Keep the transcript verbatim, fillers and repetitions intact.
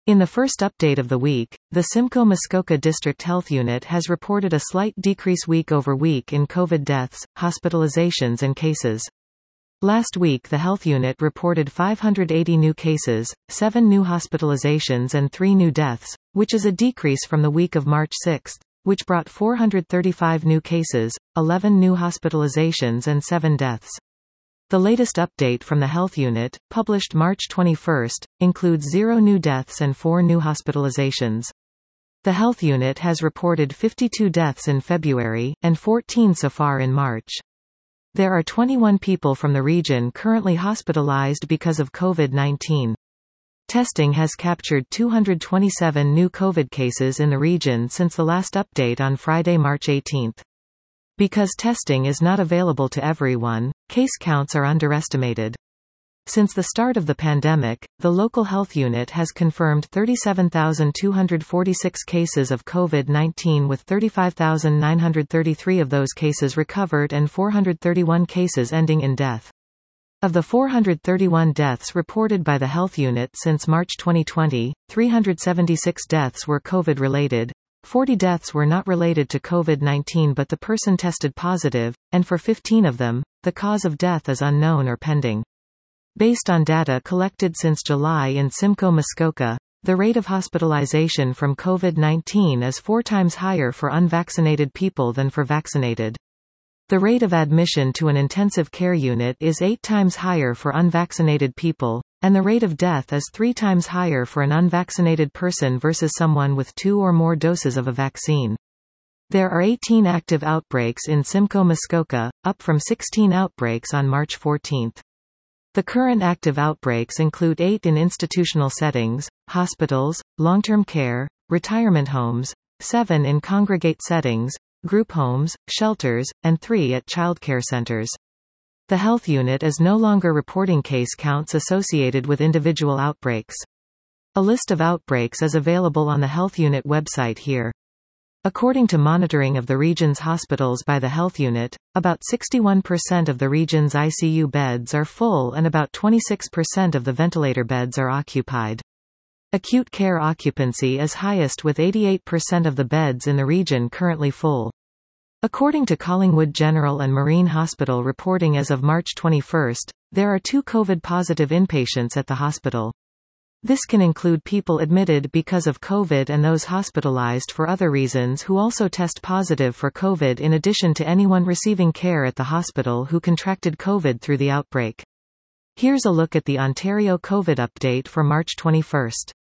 In the first update of the week, the Simcoe Muskoka District Health Unit has reported a slight decrease week over week in COVID deaths, hospitalizations and cases. Last week the health unit reported five hundred eighty new cases, seven new hospitalizations and three new deaths, which is a decrease from the week of March sixth, which brought four hundred thirty-five new cases, eleven new hospitalizations and seven deaths. The latest update from the health unit, published March twenty-first, includes zero new deaths and four new hospitalizations. The health unit has reported fifty-two deaths in February, and fourteen so far in March. There are twenty-one people from the region currently hospitalized because of COVID nineteen. Testing has captured two hundred twenty-seven new COVID cases in the region since the last update on Friday, March eighteenth. Because testing is not available to everyone, case counts are underestimated. Since the start of the pandemic, the local health unit has confirmed thirty-seven thousand two hundred forty-six cases of COVID nineteen, with thirty-five thousand nine hundred thirty-three of those cases recovered and four hundred thirty-one cases ending in death. Of the four hundred thirty-one deaths reported by the health unit since March twenty twenty, three hundred seventy-six deaths were COVID-related, forty deaths were not related to COVID nineteen but the person tested positive, and for fifteen of them, the cause of death is unknown or pending. Based on data collected since July in Simcoe Muskoka, the rate of hospitalization from COVID nineteen is four times higher for unvaccinated people than for vaccinated. The rate of admission to an intensive care unit is eight times higher for unvaccinated people, and the rate of death is three times higher for an unvaccinated person versus someone with two or more doses of a vaccine. There are eighteen active outbreaks in Simcoe Muskoka, up from sixteen outbreaks on March fourteenth. The current active outbreaks include eight in institutional settings, hospitals, long-term care, retirement homes, seven in congregate settings, group homes, shelters, and three at childcare centers. The health unit is no longer reporting case counts associated with individual outbreaks. A list of outbreaks is available on the health unit website here. According to monitoring of the region's hospitals by the health unit, about sixty-one percent of the region's I C U beds are full and about twenty-six percent of the ventilator beds are occupied. Acute care occupancy is highest with eighty-eight percent of the beds in the region currently full. According to Collingwood General and Marine Hospital reporting as of March twenty-first, there are two COVID-positive inpatients at the hospital. This can include people admitted because of COVID and those hospitalized for other reasons who also test positive for COVID, in addition to anyone receiving care at the hospital who contracted COVID through the outbreak. Here's a look at the Ontario COVID update for March twenty-first.